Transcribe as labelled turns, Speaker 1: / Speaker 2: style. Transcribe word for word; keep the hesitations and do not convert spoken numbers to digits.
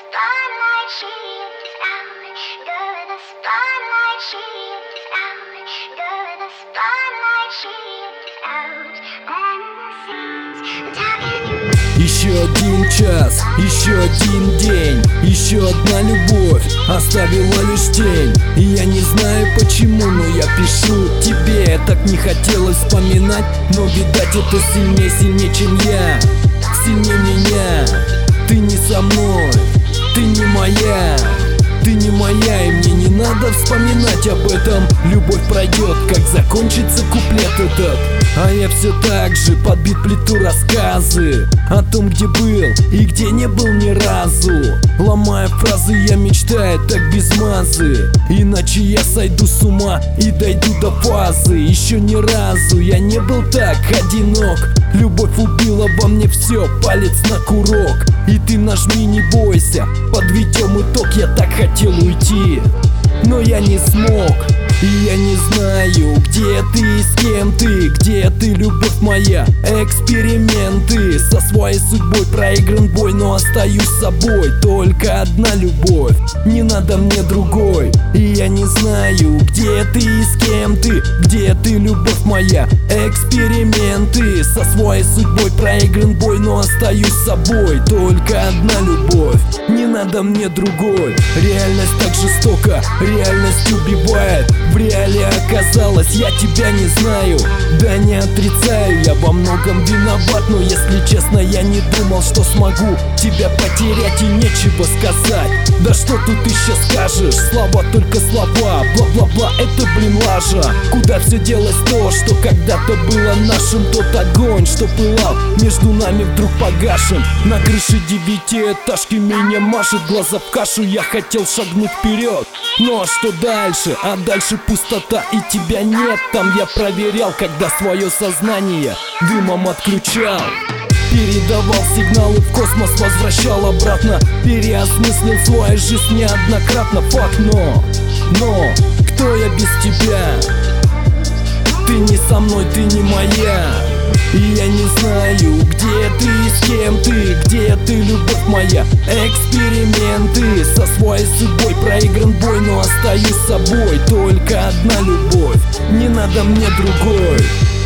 Speaker 1: spotlight, she is out. Girl, the spotlight, she is out. Girl, the spotlight, she is out. Behind the scenes, talking you.
Speaker 2: Еще один час, еще один день, еще одна любовь оставила лишь тень. И я не знаю почему, но я пишу тебе. Так не хотелось вспоминать, но видать это сильнее, сильнее чем я. Сильнее меня. Ты не со мной, ты не моя. Ты не моя, и мне не надо вспоминать об этом. Любовь пройдет, как закончится куплет этот. А я все так же подбит плиту рассказы о том, где был и где не был ни разу. Ломая фразы, я мечтаю так без мазы. Иначе я сойду с ума и дойду до фазы. Еще ни разу я не был так одинок. Любовь убила во мне все, палец на курок. И ты нажми, не бойся, подведем итог. Я так хотел уйти, но я не смог. И я не знаю, где ты и с кем ты. Где ты, любовь моя? Эксперименты со своей судьбой, проигран бой, но остаюсь собой. Только одна любовь, не надо мне другой. И я не знаю, где ты и с кем ты. Где ты, любовь моя? Эксперименты со своей судьбой, проигран бой, но остаюсь собой. Только одна любовь, не надо мне другой. Реальность так жестока, реальность убивает. В реале оказалось, я тебя не знаю. Да не отрицаю, я во многом виноват. Но если честно, я не думал, что смогу тебя потерять и нечего сказать. Да что тут еще скажешь, слова только слова. Бла-бла-бла, это блин лажа. Куда все делось то, что когда-то было нашим? Тот огонь, что пылал между нами, вдруг погашен. На крыше девятиэтажки меня машет, глаза в кашу. Я хотел шагнуть вперед, ну а что дальше? А дальше пустота и тебя нет. Там я проверял, когда свое сознание дымом отключал. Передавал сигналы в космос, возвращал обратно. Переосмыслил свою жизнь неоднократно. Факт, но, но, кто я без тебя? Ты не со мной, ты не моя. И я не знаю, где ты и с кем ты. Где ты, любовь моя? Эксперименты со своей судьбой, проигран бой, но остаюсь собой. Только одна любовь, не надо мне другой.